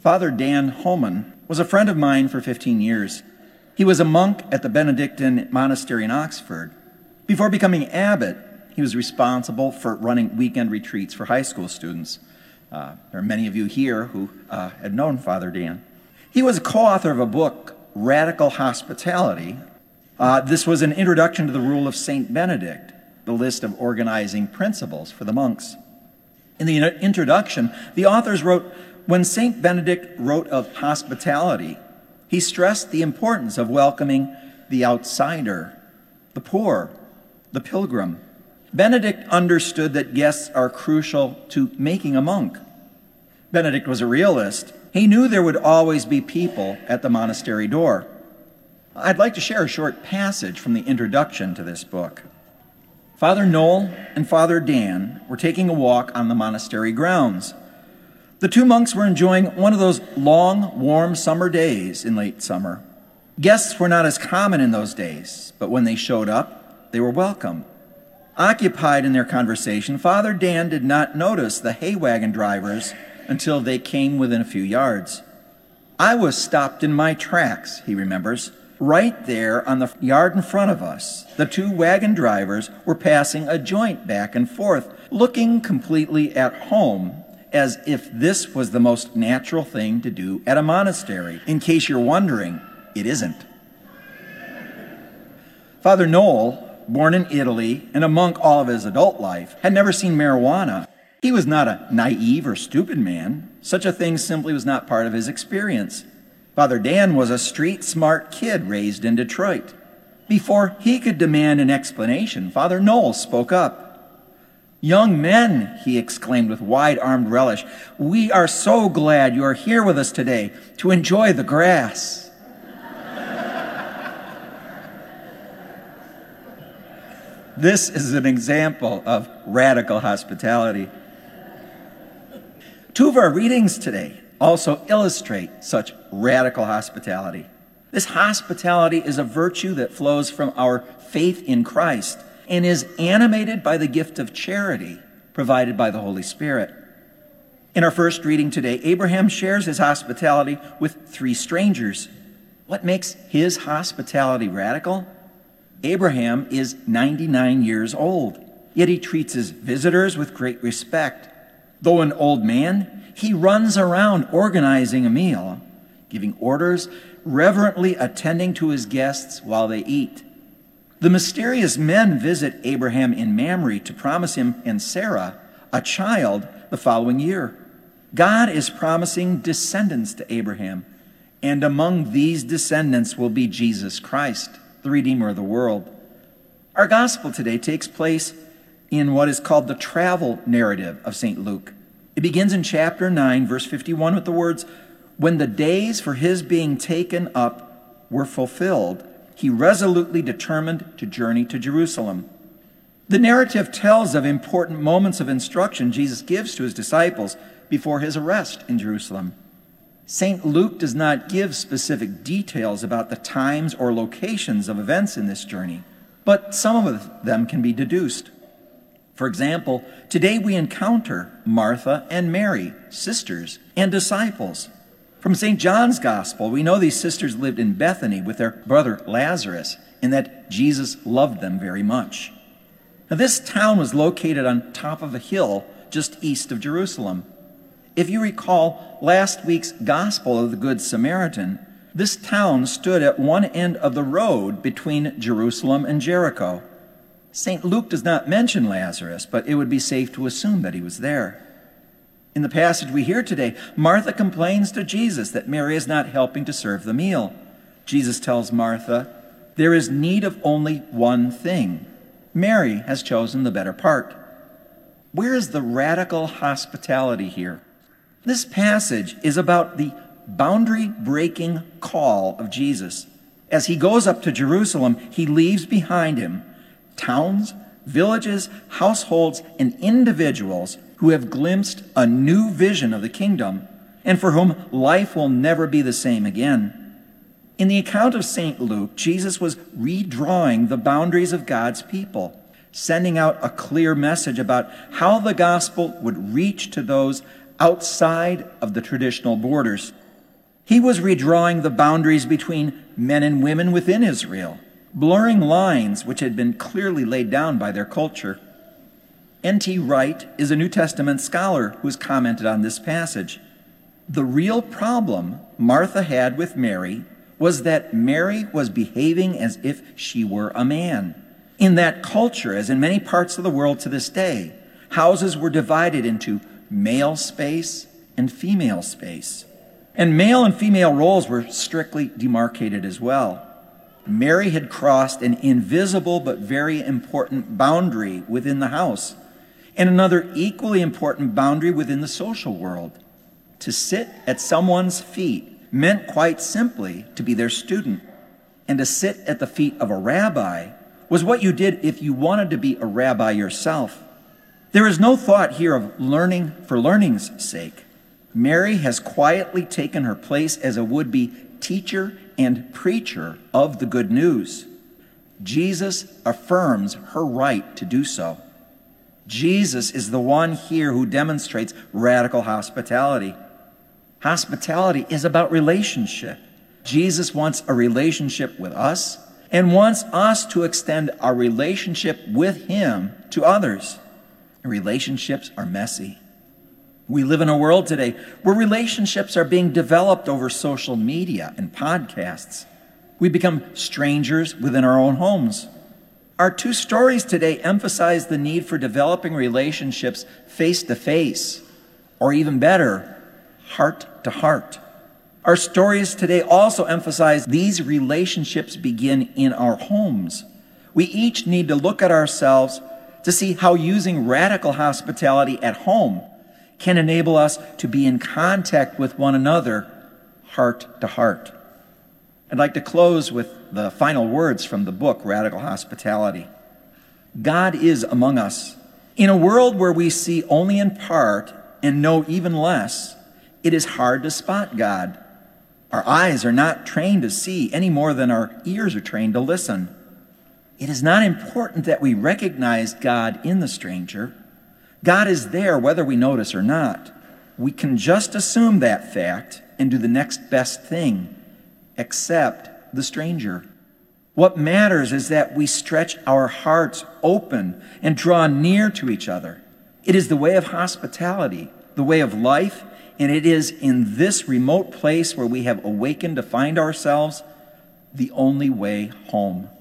Father Dan Holman was a friend of mine for 15 years. He was a monk at the Benedictine monastery in Oxford. Before becoming abbot, he was responsible for running weekend retreats for high school students. There are many of you here who had known Father Dan. He was a co-author of a book, Radical Hospitality. This was an introduction to the rule of Saint Benedict, the list of organizing principles for the monks. In the introduction, the authors wrote, when Saint Benedict wrote of hospitality, he stressed the importance of welcoming the outsider, the poor, the pilgrim. Benedict understood that guests are crucial to making a monk. Benedict was a realist. He knew there would always be people at the monastery door. I'd like to share a short passage from the introduction to this book. Father Noel and Father Dan were taking a walk on the monastery grounds. The two monks were enjoying one of those long, warm summer days in late summer. Guests were not as common in those days, but when they showed up, they were welcome. Occupied in their conversation, Father Dan did not notice the hay wagon drivers until they came within a few yards. I was stopped in my tracks, he remembers. Right there on the yard in front of us, the two wagon drivers were passing a joint back and forth, looking completely at home, as if this was the most natural thing to do at a monastery. In case you're wondering, it isn't. Father Noel, born in Italy and a monk all of his adult life, had never seen marijuana. He was not a naive or stupid man. Such a thing simply was not part of his experience. Father Dan was a street-smart kid raised in Detroit. Before he could demand an explanation, Father Noel spoke up. "Young men," he exclaimed with wide-armed relish, "we are so glad you are here with us today to enjoy the grass." This is an example of radical hospitality. Two of our readings today also illustrate such radical hospitality. This hospitality is a virtue that flows from our faith in Christ and is animated by the gift of charity provided by the Holy Spirit. In our first reading today, Abraham shares his hospitality with three strangers. What makes his hospitality radical? Abraham is 99 years old, yet he treats his visitors with great respect. Though an old man, he runs around organizing a meal, giving orders, reverently attending to his guests while they eat. The mysterious men visit Abraham in Mamre to promise him and Sarah a child the following year. God is promising descendants to Abraham, and among these descendants will be Jesus Christ, the Redeemer of the world. Our gospel today takes place in what is called the travel narrative of St. Luke. It begins in chapter 9, verse 51 with the words, "When the days for his being taken up were fulfilled, he resolutely determined to journey to Jerusalem." The narrative tells of important moments of instruction Jesus gives to his disciples before his arrest in Jerusalem. St. Luke does not give specific details about the times or locations of events in this journey, but some of them can be deduced. For example, today we encounter Martha and Mary, sisters and disciples. From St. John's Gospel, we know these sisters lived in Bethany with their brother Lazarus, and that Jesus loved them very much. Now, this town was located on top of a hill just east of Jerusalem. If you recall last week's Gospel of the Good Samaritan, this town stood at one end of the road between Jerusalem and Jericho. St. Luke does not mention Lazarus, but it would be safe to assume that he was there. In the passage we hear today, Martha complains to Jesus that Mary is not helping to serve the meal. Jesus tells Martha, "There is need of only one thing. Mary has chosen the better part." Where is the radical hospitality here? This passage is about the boundary-breaking call of Jesus. As he goes up to Jerusalem, he leaves behind him towns, villages, households, and individuals who have glimpsed a new vision of the kingdom and for whom life will never be the same again. In the account of St. Luke, Jesus was redrawing the boundaries of God's people, sending out a clear message about how the gospel would reach to those outside of the traditional borders. He was redrawing the boundaries between men and women within Israel, blurring lines which had been clearly laid down by their culture. N.T. Wright is a New Testament scholar who has commented on this passage. The real problem Martha had with Mary was that Mary was behaving as if she were a man. In that culture, as in many parts of the world to this day, houses were divided into male space and female space. And male and female roles were strictly demarcated as well. Mary had crossed an invisible but very important boundary within the house, and another equally important boundary within the social world. To sit at someone's feet meant quite simply to be their student, and to sit at the feet of a rabbi was what you did if you wanted to be a rabbi yourself. There is no thought here of learning for learning's sake. Mary has quietly taken her place as a would-be teacher and preacher of the good news. Jesus affirms her right to do so. Jesus is the one here who demonstrates radical hospitality. Hospitality is about relationship. Jesus wants a relationship with us and wants us to extend our relationship with him to others. Relationships are messy. We live in a world today where relationships are being developed over social media and podcasts. We become strangers within our own homes. Our two stories today emphasize the need for developing relationships face to face, or even better, heart to heart. Our stories today also emphasize these relationships begin in our homes. We each need to look at ourselves to see how using radical hospitality at home can enable us to be in contact with one another, heart to heart. I'd like to close with the final words from the book, Radical Hospitality. God is among us. In a world where we see only in part and know even less, it is hard to spot God. Our eyes are not trained to see any more than our ears are trained to listen. It is not important that we recognize God in the stranger. God is there whether we notice or not. We can just assume that fact and do the next best thing, accept the stranger. What matters is that we stretch our hearts open and draw near to each other. It is the way of hospitality, the way of life, and it is in this remote place where we have awakened to find ourselves the only way home.